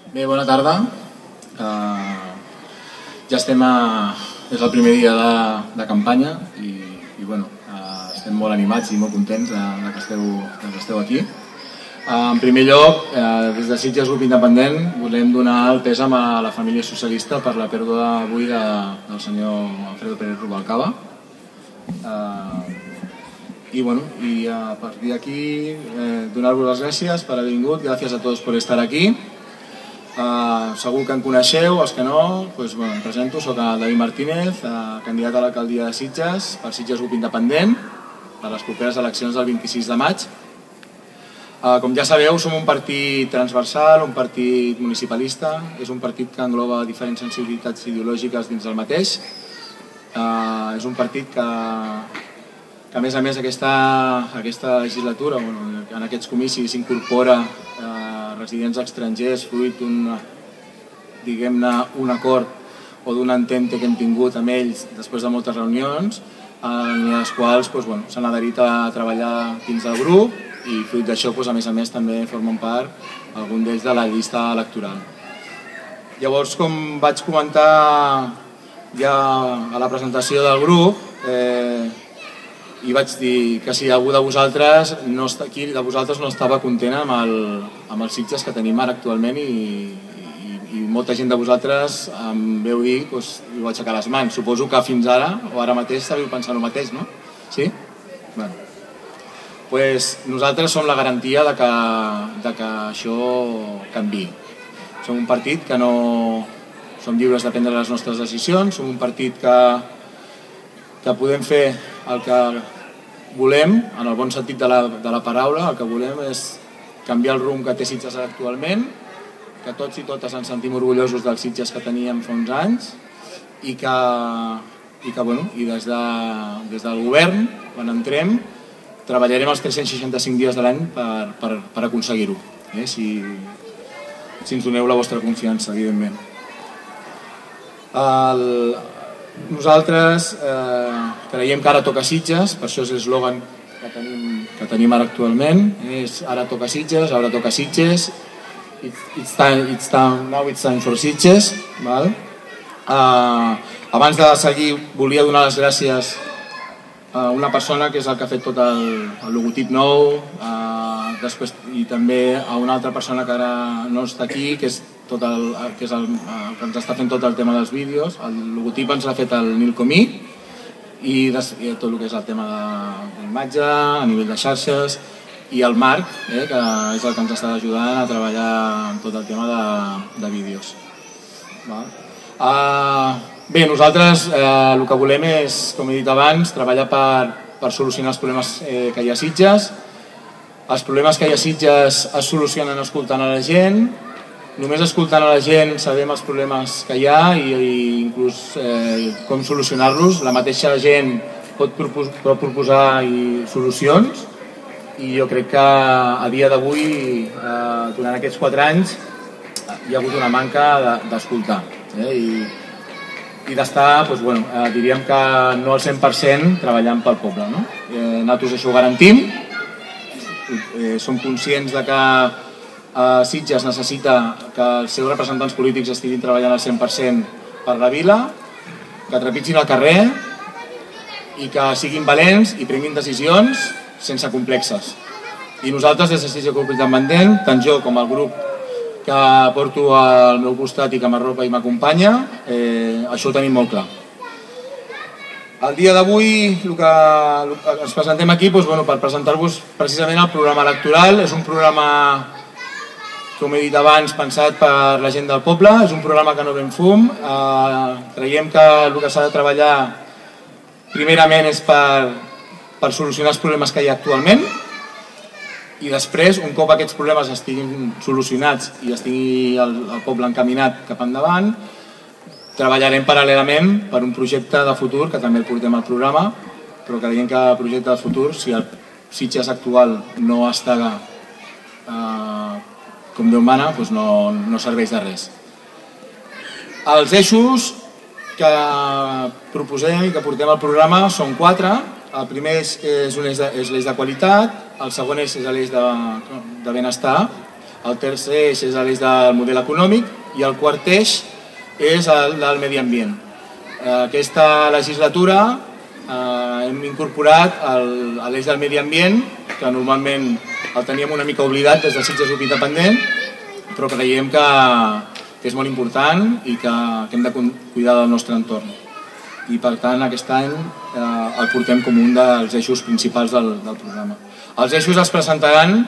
Bé, bona tarda. Ja estem és el primer dia de campanya i estem molt animats i molt contents que esteu aquí. En primer lloc, des de Sitges Grup Independent volem donar el pèsam a la família socialista per la pèrdua avui del senyor Alfredo Pérez Rubalcaba. I a partir d'aquí donar-vos les gràcies per haver vingut, gràcies a tots per estar aquí. Segur que em coneixeu, els que no, em presento, soc David Martínez, candidat a l'alcaldia de Sitges per Sitges Grup Independent per les properes eleccions del 26 de maig. Com ja sabeu, som un partit transversal, un partit municipalista, és un partit que engloba diferents sensibilitats ideològiques dins del mateix. És un partit que a més aquesta legislatura, en aquests comicis, s'incorpora residents estrangers fruit d'un acord o d'un entente que hem tingut amb ells després de moltes reunions, en les quals s'han adherit a treballar dins del grup i fruit d'això, a més també formen part algun d'ells de la llista electoral. Llavors, com vaig comentar ja a la presentació del grup, i vaig dir que si algú de vosaltres no estava content amb els Sitges que tenim ara actualment i molta gent de vosaltres em veu dir i ho vaig aixecar les mans. Suposo que fins ara o ara mateix sabeu pensar el mateix, no? Sí? Bé. Nosaltres som la garantia de que això canviï. Som un partit que no som lliures de prendre les nostres decisions, som un partit que podem fer el que volem, en el bon sentit de la paraula. El que volem és canviar el rumb que té Sitges actualment, que tots i totes ens sentim orgullosos dels Sitges que teníem fa uns anys i des del govern, quan entrem, treballarem els 365 dies de l'any per aconseguir-ho, si ens doneu la vostra confiança, evidentment. Nosaltres creiem que ara toca Sitges, per això és l'eslògan que tenim ara actualment, és ara toca Sitges, ara toca Sitges, now it's time for Sitges. Abans de seguir volia donar les gràcies a una persona que és el que ha fet tot el logotip nou, i també a una altra persona que ara no està aquí, que és el que ens està fent tot el tema dels vídeos. El logotip ens l'ha fet el Nil Comí i tot el que és el tema de l'imatge a nivell de xarxes, i el Marc, que és el que ens està ajudant a treballar en tot el tema de vídeos. Bé, nosaltres el que volem és, com he dit abans, treballar per solucionar els problemes que hi ha a Sitges. Els problemes que hi ha a Sitges es solucionen escoltant a la gent. Només escoltant a la gent sabem els problemes que hi ha i inclús com solucionar-los. La mateixa gent pot proposar solucions i jo crec que a dia d'avui, durant aquests 4 anys, hi ha hagut una manca d'escoltar i d'estar, diríem que no al 100% treballant pel poble. Nosaltres això ho garantim. Som conscients que Sitges necessita que els seus representants polítics estiguin treballant al 100% per la vila, que trepitgin al carrer i que siguin valents i prenguin decisions sense complexes. I nosaltres des de Sitges Grup Independent, tant jo com el grup que porto al meu costat i que m'arropa i m'acompanya, això ho tenim molt clar. El dia d'avui el que ens presentem aquí per presentar-vos precisament el programa electoral. És un programa, com he dit abans, pensat per la gent del poble. És un programa que no ven fum. Creiem que el que s'ha de treballar primerament és per solucionar els problemes que hi ha actualment i després, un cop aquests problemes estiguin solucionats i estigui el poble encaminat cap endavant, treballarem paral·lelament per un projecte de futur que també el portem al programa, però creiem que el projecte de futur, si el Sitges actual no està com Déu mana, no serveix de res. Els eixos que proposem i que portem al programa són 4. El primer és l'eix de qualitat, el segon és l'eix de benestar, El tercer eix és l'eix del model econòmic i el quart eix és el del medi ambient. Aquesta legislatura hem incorporat l'eix del medi ambient, que normalment el teníem una mica oblidat des de Sitges Ubita Pendent, però creiem que és molt important i que hem de cuidar del nostre entorn. I per tant aquest any el portem com un dels eixos principals del programa. Els eixos els presentaran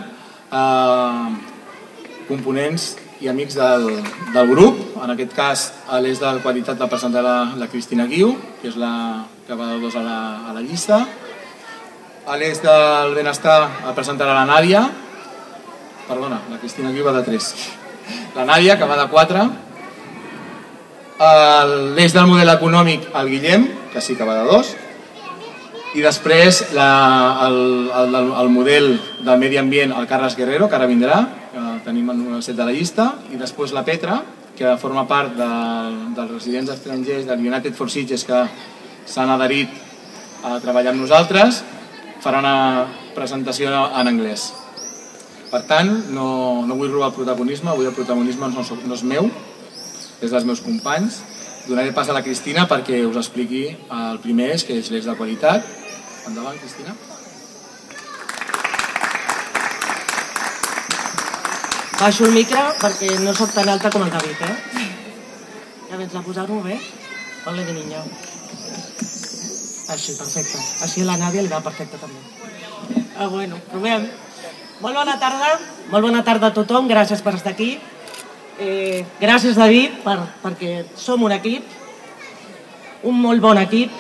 components i amics del grup. En aquest cas l'eix de qualitat el presentarà la Cristina Guiu, que és la que va de 2 a la llista. L'eix del benestar el presentarà la Nàdia, perdona, la Cristina Guiu va de 3, la Nàdia, que va de 4. L'eix del model econòmic el Guillem, que sí que va de 2. I després el model del medi ambient el Carles Guerrero, que ara vindrà, que tenim en un set de la llista. I després la Petra, que forma part dels residents estrangers del United for Sitges, que s'han adherit a treballar amb nosaltres, farà una presentació en anglès. Per tant, no vull robar el protagonisme, avui el protagonisme no és meu, és dels meus companys. Donaré pas a la Cristina perquè us expliqui el primer eix, que és l'eix de qualitat. Endavant, Cristina. Baixo el micro perquè no soc tan alta com el David, Ja vens a posar-ho bé? Ole de niño. Així, perfecte. Així a la Nàdia li va perfecte també. Bueno, provem. Molt bona tarda a tothom, gràcies per estar aquí. Gràcies, David, perquè som un equip, un molt bon equip.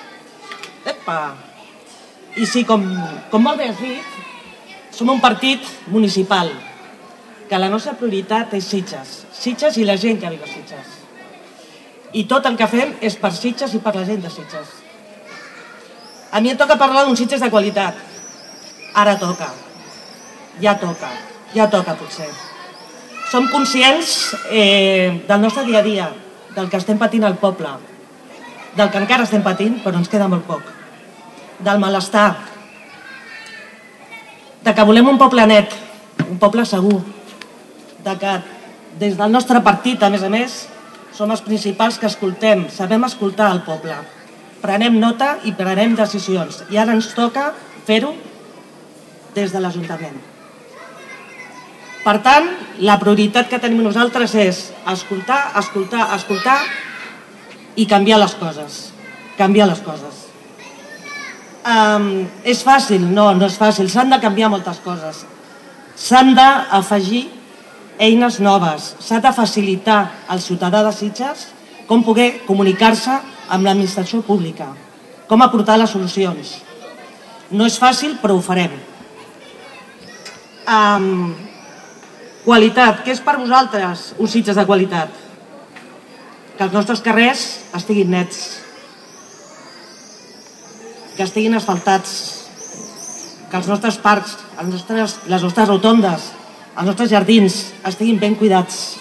I sí, com molt bé has dit, som un partit municipal, que la nostra prioritat és Sitges i la gent que viu a Sitges. I tot el que fem és per Sitges i per la gent de Sitges. A mi em toca parlar d'un Sitges de qualitat. Ara toca. Ja toca potser. Som conscients del nostre dia a dia, del que estem patint al poble, del que encara estem patint, però ens queda molt poc, del malestar, de que volem un poble net, un poble segur, de que des del nostre partit, a més, som els principals que escoltem, sabem escoltar el poble, prenem nota i prenem decisions, i ara ens toca fer-ho des de l'Ajuntament. Per tant, la prioritat que tenim nosaltres és escoltar i canviar les coses. És fàcil? No és fàcil. S'han de canviar moltes coses. S'han d'afegir eines noves. S'ha de facilitar al ciutadà de Sitges com poder comunicar-se amb l'administració pública, com aportar les solucions. No és fàcil, però ho farem. Qualitat. Què és per vosaltres un Sitges de qualitat? Que els nostres carrers estiguin nets, que estiguin asfaltats, que els nostres parcs, les nostres rotondes, els nostres jardins estiguin ben cuidats,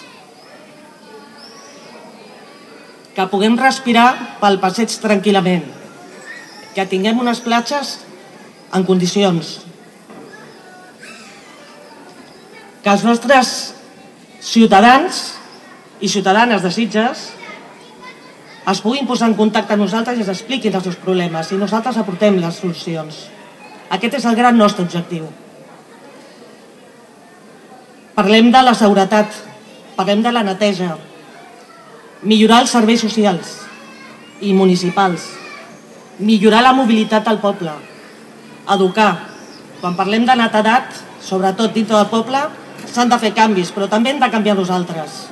que puguem respirar pel passeig tranquil·lament, que tinguem unes platges en condicions, que els nostres ciutadans i ciutadanes de Sitges es puguin posar en contacte amb nosaltres i ens expliquin els seus problemes i nosaltres aportem les solucions. Aquest és el gran nostre objectiu. Parlem de la seguretat, parlem de la neteja, millorar els serveis socials i municipals, millorar la mobilitat al poble, educar. Quan parlem de netedat, sobretot dintre del poble, s'han de fer canvis, però també hem de canviar nosaltres.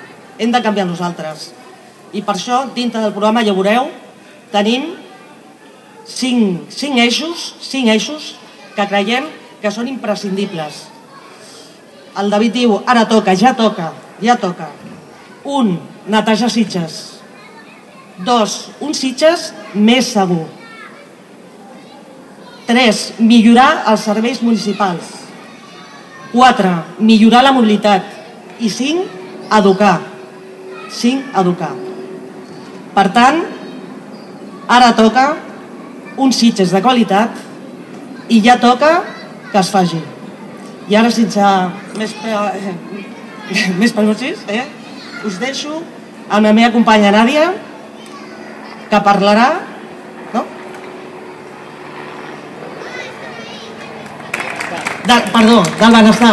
I per això, dintre del programa, ja veureu, tenim 5 eixos que creiem que són imprescindibles. El David diu, ara toca, ja toca. 1, netejar Sitges. 2, un Sitges més segur. 3, millorar els serveis municipals. 4, millorar la mobilitat. I 5, educar. Per tant, ara toca un Sitges de qualitat i ja toca que es faci. I ara, sense més prenucis, us deixo amb la meva companya Nàdia, que parlarà, no? Perdó, del benestar.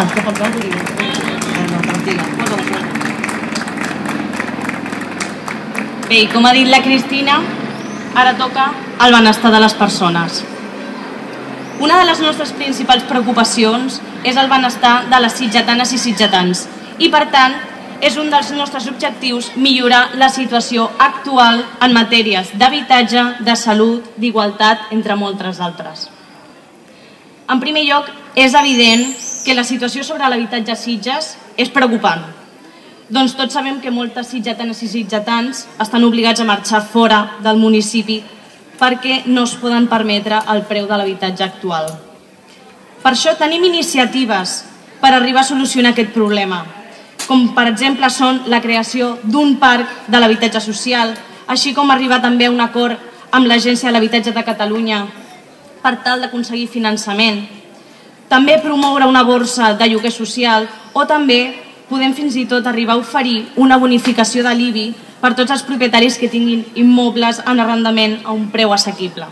Bé, i com ha dit la Cristina, ara toca el benestar de les persones. Una de les nostres principals preocupacions és el benestar de les sitgetanes i sitgetans i, per tant, és un dels nostres objectius millorar la situació actual en matèries d'habitatge, de salut, d'igualtat, entre moltes altres. En primer lloc, és evident que la situació sobre l'habitatge a Sitges és preocupant. Doncs tots sabem que moltes sitgetanes i sitgetans estan obligats a marxar fora del municipi perquè no es poden permetre el preu de l'habitatge actual. Per això tenim iniciatives per arribar a solucionar aquest problema, com per exemple són la creació d'un parc de l'habitatge social, així com arribar també a un acord amb l'Agència de l'Habitatge de Catalunya per tal d'aconseguir finançament. També promoure una borsa de lloguer social o també podem fins i tot arribar a oferir una bonificació de l'IBI per tots els propietaris que tinguin immobles en arrendament a un preu assequible.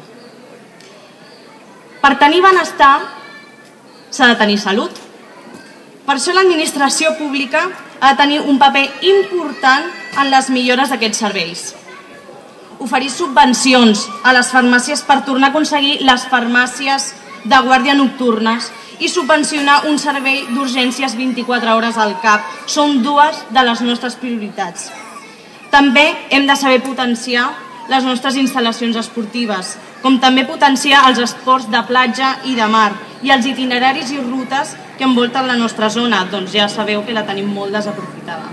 Per tenir benestar s'ha de tenir salut. Per això l'administració pública ha de tenir un paper important en les millores d'aquests serveis. Oferir subvencions a les farmàcies per tornar a aconseguir les farmàcies de guàrdia nocturnes i subvencionar un servei d'urgències 24 hores al CAP són dues de les nostres prioritats. També hem de saber potenciar les nostres instal·lacions esportives, com també potenciar els esports de platja i de mar i els itineraris i rutes que envolten la nostra zona, doncs ja sabeu que la tenim molt desaprofitada.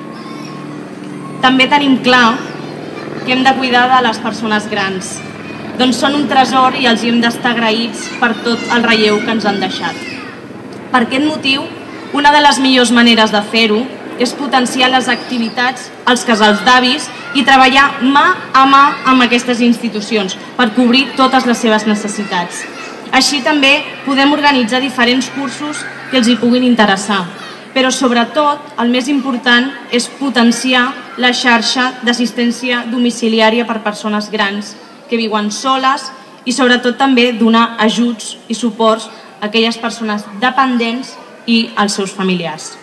També tenim clar que hem de cuidar de les persones grans, doncs són un tresor i els hi hem d'estar agraïts per tot el relleu que ens han deixat. Per aquest motiu, una de les millors maneres de fer-ho és potenciar les activitats als casals d'avis i treballar mà a mà amb aquestes institucions per cobrir totes les seves necessitats. Així també podem organitzar diferents cursos que els hi puguin interessar, però sobretot el més important és potenciar la xarxa d'assistència domiciliària per persones grans que viuen soles i sobretot també donar ajuts i suports a aquelles persones dependents i als seus familiars.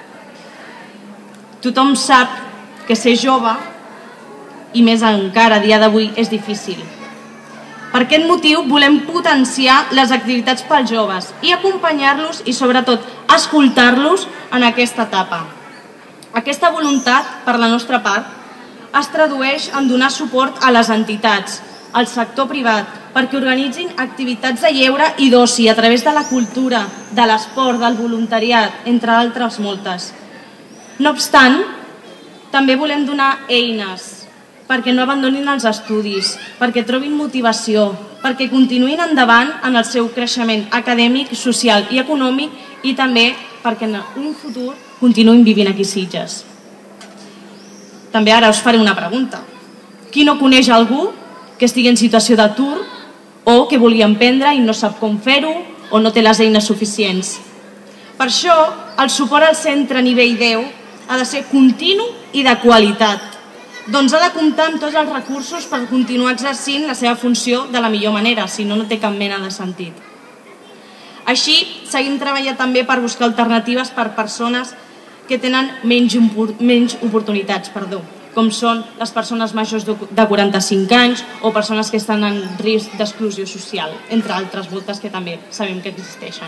Tothom sap que ser jove, i més encara a dia d'avui, és difícil. Per aquest motiu volem potenciar les activitats pels joves i acompanyar-los i sobretot escoltar-los en aquesta etapa. Aquesta voluntat, per la nostra part, es tradueix en donar suport a les entitats, al sector privat, perquè organitzin activitats de lleure i d'oci a través de la cultura, de l'esport, del voluntariat, entre altres moltes. No obstant, també volem donar eines perquè no abandonin els estudis, perquè trobin motivació, perquè continuïn endavant en el seu creixement acadèmic, social i econòmic i també perquè en un futur continuïn vivint aquí a Sitges. També ara us faré una pregunta. Qui no coneix algú que estigui en situació d'atur o que volia emprendre i no sap com fer-ho o no té les eines suficients? Per això, el suport al centre nivell 10 ha de ser continu i de qualitat. Doncs ha de comptar amb tots els recursos per continuar exercint la seva funció de la millor manera, si no, no té cap mena de sentit. Així, seguim treballant també per buscar alternatives per persones que tenen menys oportunitats, com són les persones majors de 45 anys o persones que estan en risc d'exclusió social, entre altres moltes que també sabem que existeixen.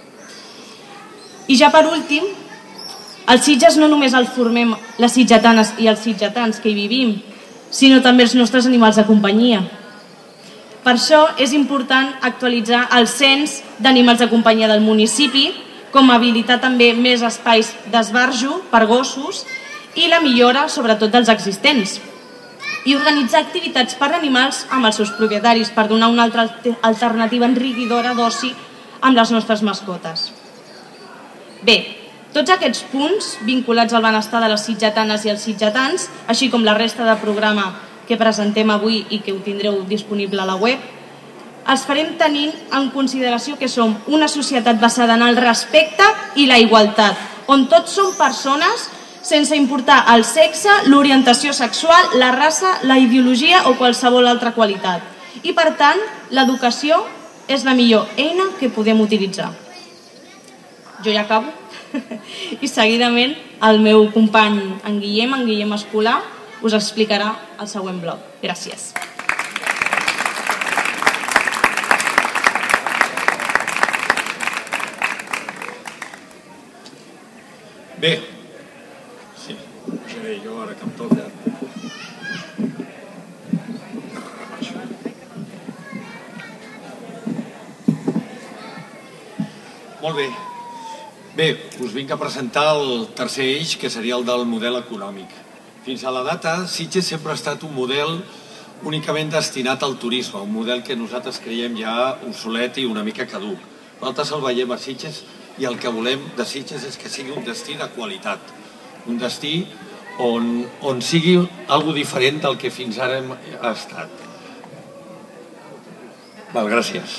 I ja per últim, el Sitges no només el formem les sitgetanes i els sitgetans que hi vivim, sinó també els nostres animals de companyia. Per això és important actualitzar el cens d'animals de companyia del municipi, com habilitar també més espais d'esbarjo per gossos i la millora, sobretot, dels existents. I organitzar activitats per animals amb els seus propietaris per donar una altra alternativa enriquidora d'oci amb les nostres mascotes. Bé, tots aquests punts vinculats al benestar de les sitgetanes i els sitgetans, així com la resta de programa que presentem avui i que ho tindreu disponible a la web, els farem tenint en consideració que som una societat basada en el respecte i la igualtat, on tots som persones sense importar el sexe, l'orientació sexual, la raça, la ideologia o qualsevol altra qualitat. I per tant, l'educació és la millor eina que podem utilitzar. Jo ja acabo. I seguidament el meu company en Guillem Escolà, us explicarà el següent bloc. Gràcies. Bé, sí, seré jo ara que em toca. Molt bé. Bé, us vinc a presentar el tercer eix, que seria el del model econòmic. Fins a la data, Sitges sempre ha estat un model únicament destinat al turisme, un model que nosaltres creiem ja obsolet i una mica caduc. Nosaltres el veiem a Sitges i el que volem de Sitges és que sigui un destí de qualitat, un destí on sigui algo diferent del que fins ara ha estat. Gràcies.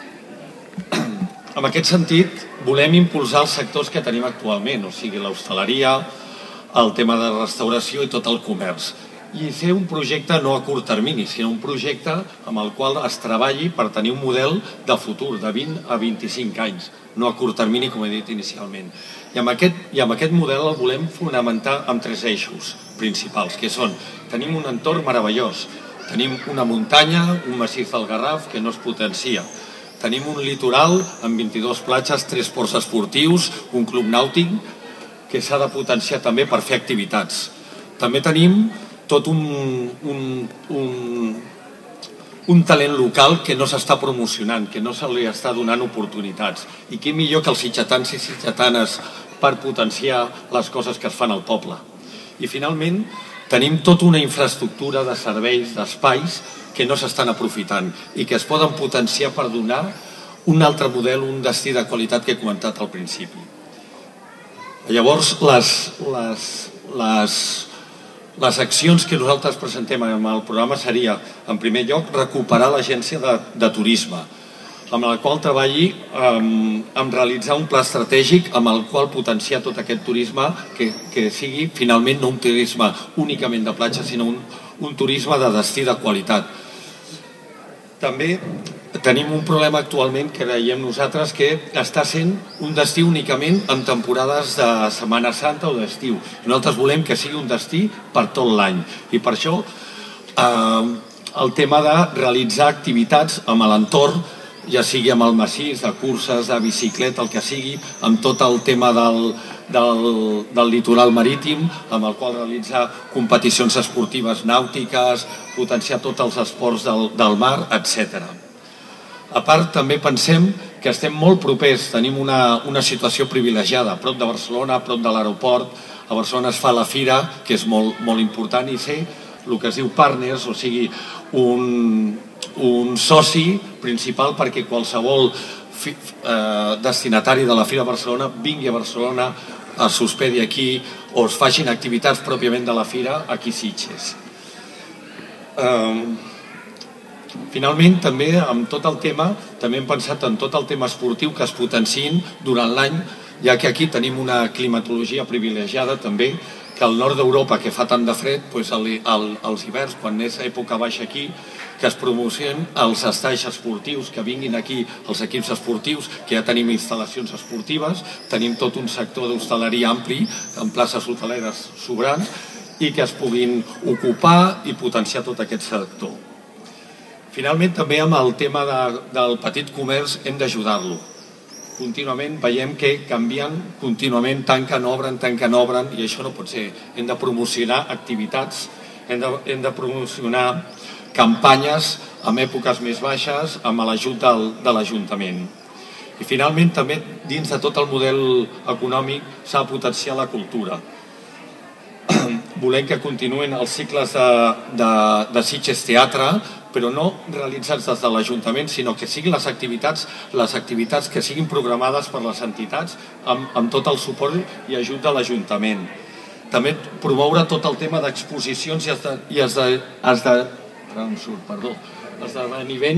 En aquest sentit, volem impulsar els sectors que tenim actualment, o sigui, l'hostaleria, el tema de restauració i tot el comerç. I fer un projecte no a curt termini, sinó un projecte amb el qual es treballi per tenir un model de futur, de 20 a 25 anys, no a curt termini, com he dit inicialment. I amb aquest model el volem fonamentar amb 3 eixos principals, que són: tenim un entorn meravellós, tenim una muntanya, un massís del Garraf que no es potencia, tenim un litoral amb 22 platges, 3 ports esportius, un club nàutic que s'ha de potenciar també per fer activitats. També tenim tot un talent local que no s'està promocionant, que no se li està donant oportunitats. I què millor que els sitgetans i sitgetanes per potenciar les coses que es fan al poble. I finalment tenim tota una infraestructura de serveis, d'espais que no s'estan aprofitant i que es poden potenciar per donar un altre model, un destí de qualitat que he comentat al principi. Llavors, les accions que nosaltres presentem en el programa seria, en primer lloc, recuperar l'agència de turisme, amb la qual treballi en realitzar un pla estratègic amb el qual potenciar tot aquest turisme que sigui finalment no un turisme únicament de platja, sinó un turisme de destí de qualitat. També tenim un problema actualment que creiem nosaltres que està sent un destí únicament en temporades de Setmana Santa o d'estiu. Nosaltres volem que sigui un destí per tot l'any i per això el tema de realitzar activitats amb l'entorn, ja sigui amb el massís, de curses, de bicicleta, el que sigui, amb tot el tema del litoral marítim, amb el qual realitzar competicions esportives nàutiques, potenciar tots els esports del mar, etc. A part, també pensem que estem molt propers, tenim una situació privilegiada, a prop de Barcelona, a prop de l'aeroport. A Barcelona es fa la fira, que és molt important, i ser el que es diu partners, o sigui, un soci principal perquè qualsevol destinatari de la Fira de Barcelona vingui a Barcelona, es hospedi aquí o es facin activitats pròpiament de la Fira aquí a Sitges. Finalment, també amb tot el tema, també hem pensat en tot el tema esportiu que es potenciïn durant l'any, ja que aquí tenim una climatologia privilegiada també, que al nord d'Europa, que fa tant de fred, als hiverns, quan és època baixa aquí, que es promocionen els estais esportius, que vinguin aquí els equips esportius, que ja tenim instal·lacions esportives, tenim tot un sector d'hostaleria ampli, amb places hoteleres sobrants, i que es puguin ocupar i potenciar tot aquest sector. Finalment, també amb el tema del petit comerç hem d'ajudar-lo. Contínuament veiem que canvien, contínuament tanquen, obren, i això no pot ser. Hem de promocionar activitats, hem de promocionar campanyes en èpoques més baixes amb l'ajut de l'Ajuntament. I finalment també dins de tot el model econòmic s'ha de potenciar la cultura. Volem que continuïn els cicles de Sitges Teatre, però no realitzats des de l'Ajuntament, sinó que siguin les activitats que siguin programades per les entitats amb tot el suport i ajut de l'Ajuntament. També promoure tot el tema d'exposicions i esdeveniments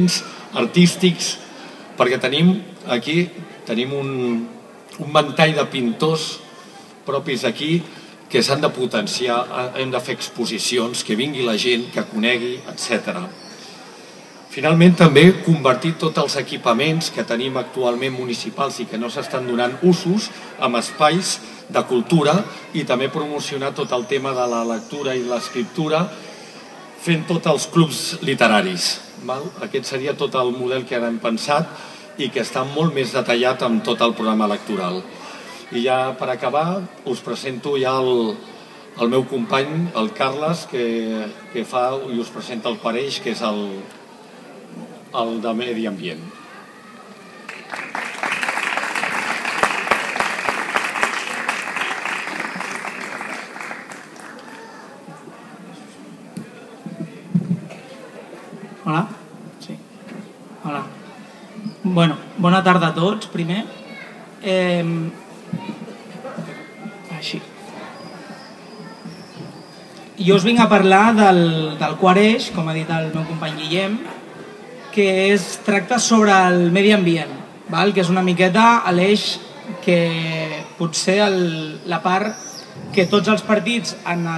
artístics, perquè tenim un ventall de pintors propis aquí que s'han de potenciar, hem de fer exposicions, que vingui la gent, que conegui, etc. Finalment, també convertir tots els equipaments que tenim actualment municipals i que no s'estan donant usos en espais de cultura i també promocionar tot el tema de la lectura i l'escriptura fent tots els clubs literaris. Aquest seria tot el model que ara hem pensat i que està molt més detallat amb tot el programa electoral. I ja per acabar us presento ja el meu company, el Carles, que fa i us presenta el pareix, que és el de Medi Ambient. Hola? Sí. Hola. Bueno, bona tarda a tots, primer. Així. Jo us vinc a parlar del quart eix, com ha dit el meu company Guillem, que tracta sobre el medi ambient, que és una miqueta l'eix que potser la part que tots els partits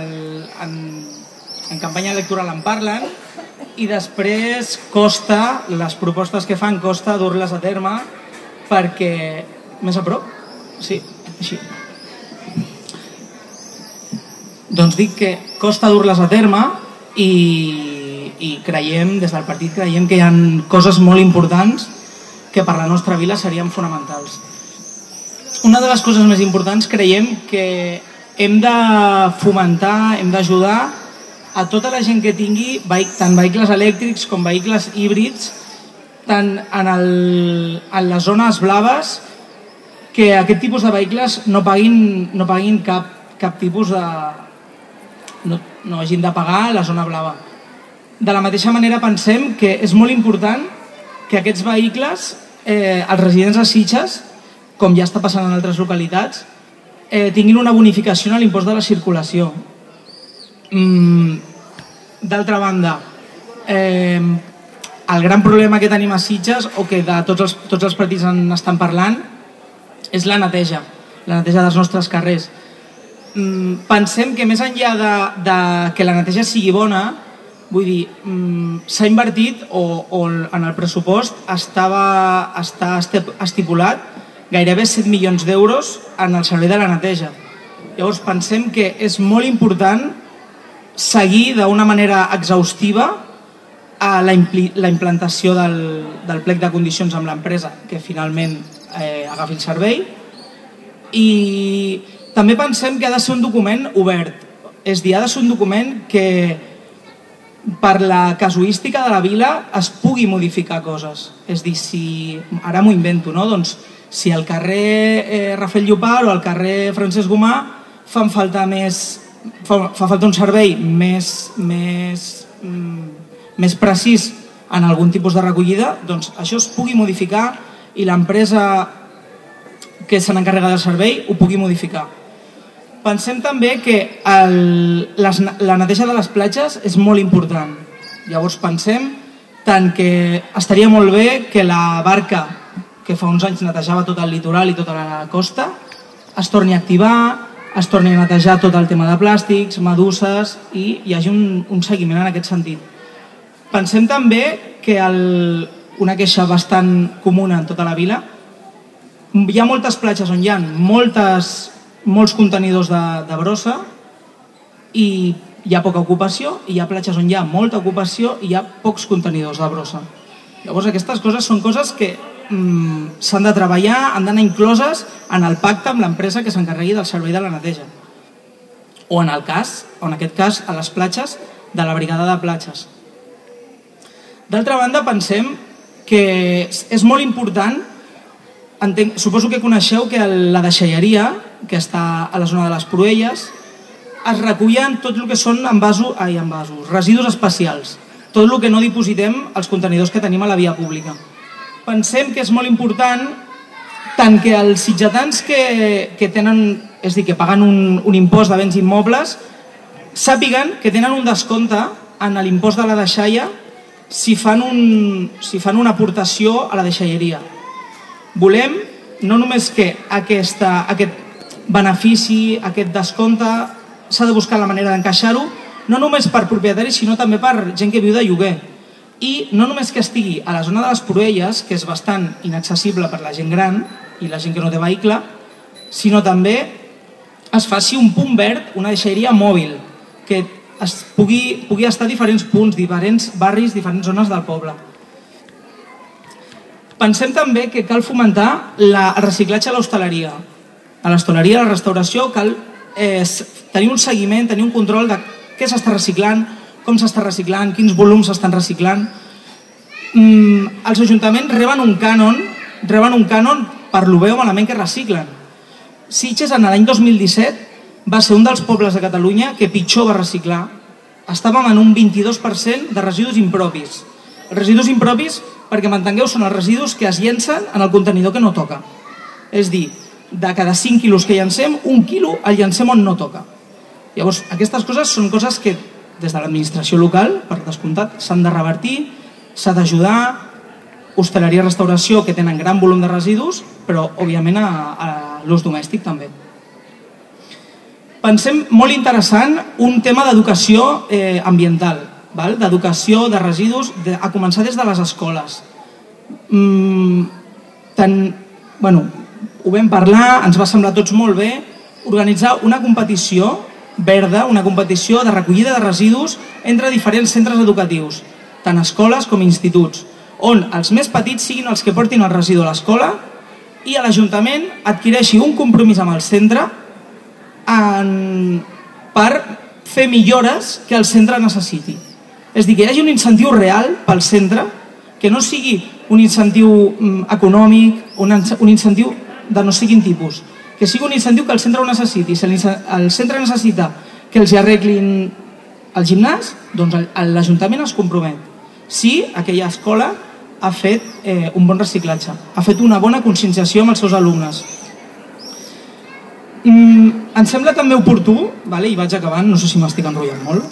en campanya electoral en parlen i després costa, les propostes que fan costa dur-les a terme perquè... Més a prop? Sí, així. Doncs dic que costa dur-les a terme i creiem, des del partit creiem que hi ha coses molt importants que per la nostra vila serien fonamentals. Una de les coses més importants creiem que hem de fomentar, hem d'ajudar a tota la gent que tingui tant vehicles elèctrics com vehicles híbrids, tant en les zones blaves, que aquest tipus de vehicles no paguin cap tipus de... no hagin de pagar la zona blava. De la mateixa manera pensem que és molt important que aquests vehicles, els residents de Sitges, com ja està passant en altres localitats, tinguin una bonificació en l'impost de la circulació. D'altra banda, el gran problema que tenim a Sitges, o que de tots els partits en estan parlant, és la neteja dels nostres carrers. Pensem que més enllà de que la neteja sigui bona, vull dir, s'ha invertit o en el pressupost està estipulat gairebé 7 milions d'euros en el servei de la neteja. Llavors pensem que és molt important seguir d'una manera exhaustiva la implantació del plec de condicions amb l'empresa que finalment agafi el servei, i també pensem que ha de ser un document obert, és a dir, ha de ser un document que per la casuística de la vila es pugui modificar coses. És a dir, ara m'ho invento, no? Doncs si al carrer Rafael Llopart o al carrer Francesc Gomà fa falta un servei més precís en algun tipus de recollida, doncs això es pugui modificar i l'empresa que se n'encarrega del servei ho pugui modificar. Pensem també que la neteja de les platges és molt important. Llavors pensem tant que estaria molt bé que la barca que fa uns anys netejava tot el litoral i tota la costa es torni a activar, es torni a netejar tot el tema de plàstics, meduses, i hi hagi un seguiment en aquest sentit. Pensem també que una queixa bastant comuna en tota la vila, hi ha moltes platges on hi ha molts contenidors de brossa i hi ha poca ocupació, i hi ha platges on hi ha molta ocupació i hi ha pocs contenidors de brossa. Llavors aquestes coses són coses que s'han de treballar, han d'anar incloses en el pacte amb l'empresa que s'encarregui del servei de la neteja, o en aquest cas a les platges de la brigada de platges. D'altra banda, pensem que és molt important, suposo que coneixeu que la deixalleria, que està a la zona de les Proelles, es recullen tot el que són residus especials, tot el que no dipositem als contenidors que tenim a la via pública. Pensem que és molt important tant que els sitgetans que tenen, és a dir, que paguen un impost de béns immobles, sàpiguen que tenen un descompte en l'impost de la deixalla si fan una aportació a la deixalleria. Volem no només que aquest benefici, aquest descompte, s'ha de buscar la manera d'encaixar-ho, no només per propietaris, sinó també per gent que viu de lloguer. I no només que estigui a la zona de les Proelles, que és bastant inaccessible per la gent gran i la gent que no té vehicle, sinó també es faci un punt verd, una deixalleria mòbil, que es pugui estar a diferents punts, diferents barris, diferents zones del poble. Pensem també que cal fomentar el reciclatge a l'hostaleria. A l'hostaleria, a la restauració, cal tenir un seguiment, tenir un control de què s'està reciclant, com s'està reciclant, quins volums s'estan reciclant. Els ajuntaments reben un cànon per lo bé o malament que reciclen. Sitges, en l'any 2017, va ser un dels pobles de Catalunya que pitjor va reciclar. Estàvem en un 22% de residus impropis. Els residus impropis, perquè m'entengueu, són els residus que es llencen en el contenidor que no toca. És dir, de cada 5 quilos que llancem, 1 quilo el llancem on no toca. Llavors, aquestes coses són coses que des de l'administració local, per descomptat, s'han de revertir, s'ha d'ajudar, hostaleria i restauració que tenen gran volum de residus, però òbviament a l'ús domèstic també. Pensem molt interessant un tema d'educació ambiental, d'educació de residus, a començar des de les escoles. Ho vam parlar, ens va semblar a tots molt bé, organitzar una competició verda, una competició de recollida de residus entre diferents centres educatius, tant escoles com instituts, on els més petits siguin els que portin el residu a l'escola i l'Ajuntament adquireixi un compromís amb el centre per fer millores que el centre necessiti. És a dir, que hi hagi un incentiu real pel centre, que no sigui un incentiu econòmic, un incentiu de no sé quin tipus, que sigui un incentiu que el centre ho necessiti. Si el centre necessita que els arreglin el gimnàs, doncs l'Ajuntament es compromet. Si aquella escola ha fet un bon reciclatge, ha fet una bona conscienciació amb els seus alumnes. Em sembla també oportú, i vaig acabant, no sé si m'estic enrotllant molt,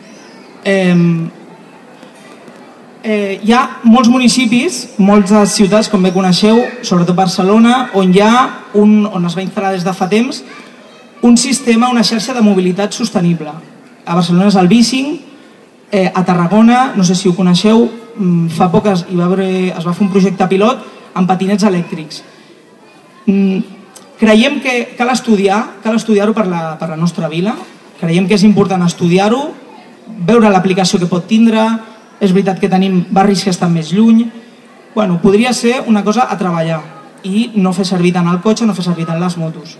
hi ha molts municipis, moltes ciutats, com bé coneixeu, sobretot Barcelona, on es va instal·lar des de fa temps un sistema, una xarxa de mobilitat sostenible. A Barcelona és el Bicing, a Tarragona, no sé si ho coneixeu, fa poc es va fer un projecte pilot amb patinets elèctrics. Creiem que cal estudiar-ho per la nostra vila, creiem que és important estudiar-ho, veure l'aplicació que pot tindre. És veritat que tenim barris que estan més lluny. Podria ser una cosa a treballar i no fer servir tant el cotxe, no fer servir tant les motos.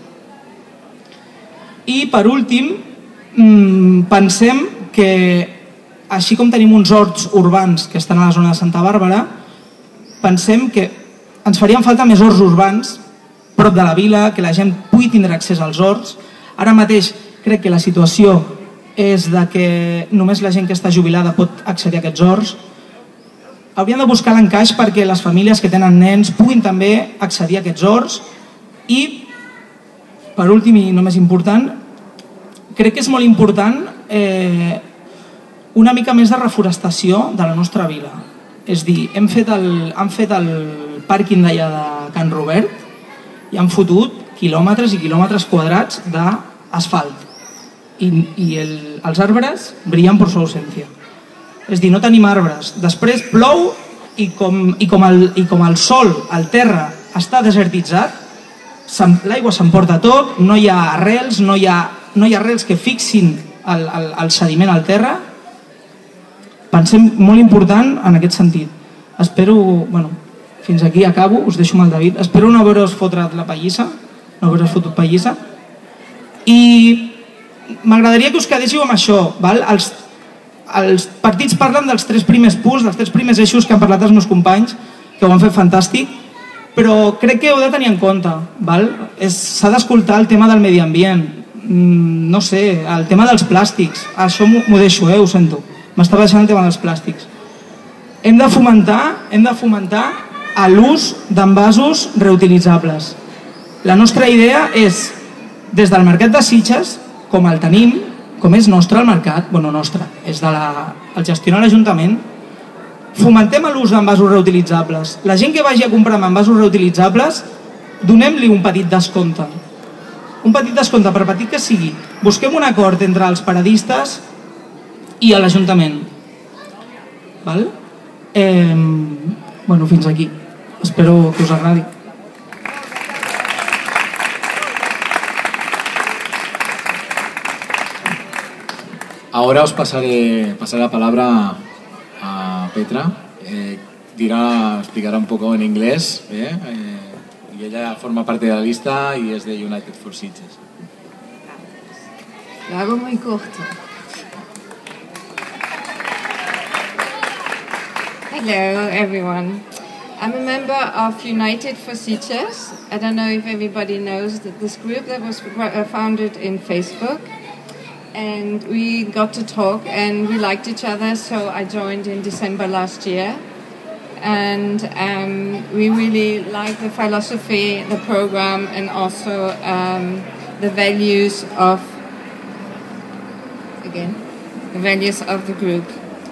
I per últim, pensem que així com tenim uns horts urbans que estan a la zona de Santa Bàrbara, pensem que ens farien falta més horts urbans prop de la vila, que la gent pugui tindre accés als horts. Ara mateix crec que la situació és que només la gent que està jubilada pot accedir a aquests horts. Hauríem de buscar l'encaix perquè les famílies que tenen nens puguin també accedir a aquests horts. I, per últim i no més important, crec que és molt important una mica més de reforestació de la nostra vila. És dir, han fet el pàrquing d'allà de Can Robert i han fotut quilòmetres i quilòmetres quadrats d'asfalt. I els arbres brillen per su ausència. És dir, no tenim arbres. Després plou i com el sol, el terra, està desertitzat, l'aigua s'emporta tot, no hi ha arrels, no hi ha arrels que fixin el sediment al terra. Pensem molt important en aquest sentit. Espero, fins aquí acabo, us deixo amb el David. Espero no haver-vos fotut la pallissa, no haver-vos fotut pallissa. I m'agradaria que us quedéssiu amb això. Els partits parlen dels 3 primers punts, dels 3 primers eixos que han parlat els meus companys, que ho han fet fantàstic, però crec que heu de tenir en compte. S'ha d'escoltar el tema del medi ambient, no sé, el tema dels plàstics. Això m'ho deixo, ho sento. M'estava deixant el tema dels plàstics. Hem de fomentar l'ús d'envasos reutilitzables. La nostra idea és, des del mercat de Sitges, com el tenim, com és nostre el mercat, nostre, el gestiona l'Ajuntament, fomentem l'ús d'envasos reutilitzables. La gent que vagi a comprar amb envasos reutilitzables, donem-li un petit descompte. Un petit descompte, per petit que sigui. Busquem un acord entre els paradistes i l'Ajuntament. Bueno, fins aquí. Espero que us agradi. Ahora os pasaré la palabra a Petra. Explicará un poco en inglés. Y ella forma parte de la lista y es de United for Sitges. Lo hago muy corto. Hello, everyone. I'm a member of United for Sitges. I don't know if everybody knows that this group that was founded in Facebook. And we got to talk and we liked each other, so I joined in December last year. And we really like the philosophy, the program, and also the values of the group.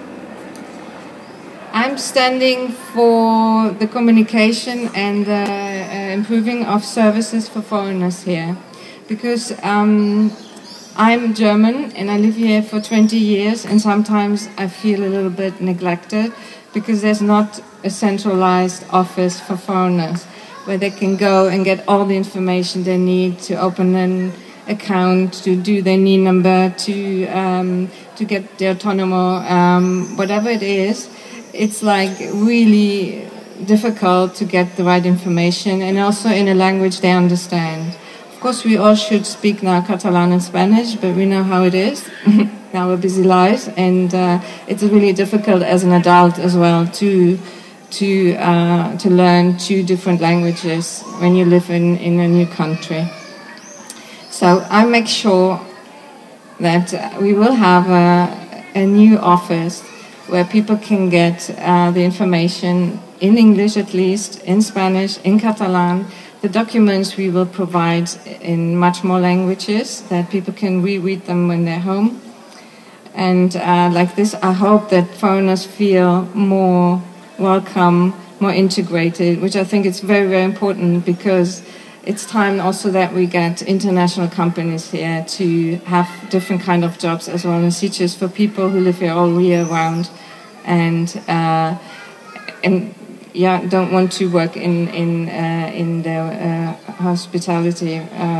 I'm standing for the communication and the improving of services for foreigners here, because I'm German and I live here for 20 years, and sometimes I feel a little bit neglected because there's not a centralized office for foreigners where they can go and get all the information they need to open an account, to do their NIE number, to get the autonomo, whatever it is. It's like really difficult to get the right information, and also in a language they understand. Of course, we all should speak now Catalan and Spanish, but we know how it is. Now we're busy lives, and it's really difficult as an adult as well to learn two different languages when you live in a new country. So I make sure that we will have a new office where people can get the information in English at least, in Spanish, in Catalan. The documents we will provide in much more languages that people can reread them when they're home. And like this, I hope that foreigners feel more welcome, more integrated, which I think is very, very important, because it's time also that we get international companies here to have different kind of jobs as well as Sitges for people who live here all year round and don't want to work in the hospitality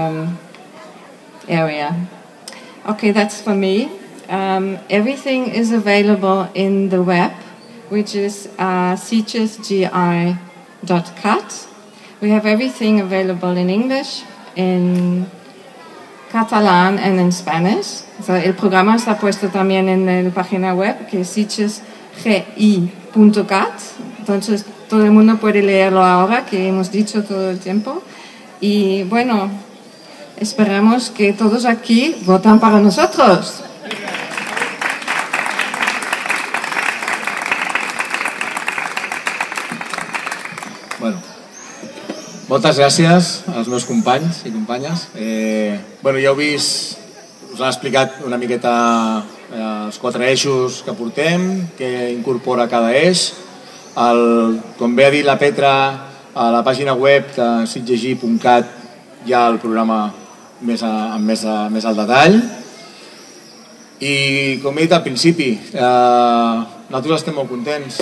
area. Okay, that's for me. Everything is available in the web, which is sitgesgi.cat. We have everything available in English, in Catalan and in Spanish. So, el programa está puesto también en la página web, que es sitgesgi.cat. Entonces, todo el mundo puede leerlo ahora, que hemos dicho todo el tiempo. Y bueno, esperamos que todos aquí votan para nosotros. Bueno, moltes gràcies als meus companys i companyes. Ja heu vist, us han explicat una miqueta els 4 eixos que portem, què incorpora cada eix. Com bé ha dit la Petra, a la pàgina web de sitgesgi.cat hi ha el programa amb més al detall. I com he dit al principi, nosaltres estem molt contents.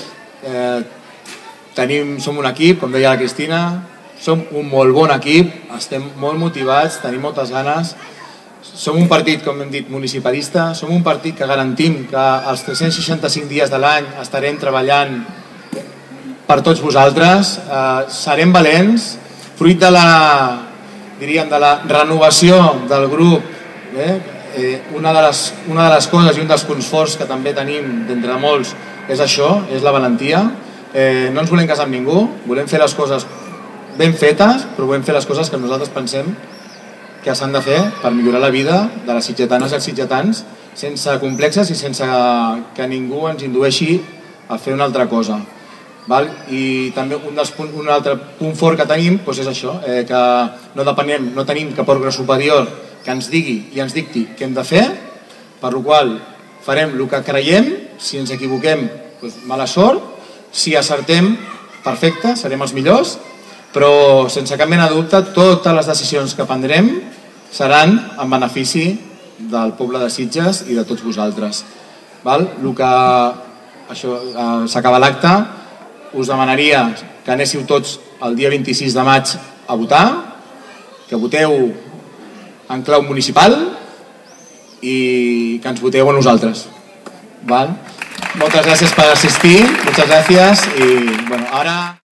Som un equip, com deia la Cristina, som un molt bon equip, estem molt motivats, tenim moltes ganes. Som un partit, com hem dit, municipalista, som un partit que garantim que els 365 dies de l'any estarem treballant per tots vosaltres. Serem valents, fruit de la renovació del grup. Una de les coses i un dels punts forts que també tenim d'entre molts és això, és la valentia. No ens volem casar amb ningú, volem fer les coses ben fetes, però volem fer les coses que nosaltres pensem que s'han de fer per millorar la vida de les sitgetanes i els sitgetans, sense complexes i sense que ningú ens indueixi a fer una altra cosa. I també un altre punt fort que tenim és això, que no tenim cap òrgan superior que ens digui i ens dicti què hem de fer, per la qual farem el que creiem. Si ens equivoquem, mala sort, Si acertem, perfecte, serem els millors, però sense cap mena de dubte totes les decisions que prendrem seran en benefici del poble de Sitges i de tots vosaltres. El que s'acaba l'acte, us demanaria que anéssiu tots el dia 26 de maig a votar, que voteu en clau municipal i que ens voteu a nosaltres. Moltes gràcies per assistir, moltes gràcies i ara...